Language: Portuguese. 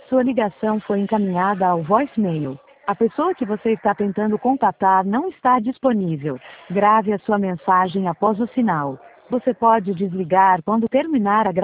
Sua ligação foi encaminhada ao voicemail. A pessoa que você está tentando contatar não está disponível. Grave a sua mensagem após o sinal. Você pode desligar quando terminar a gravação.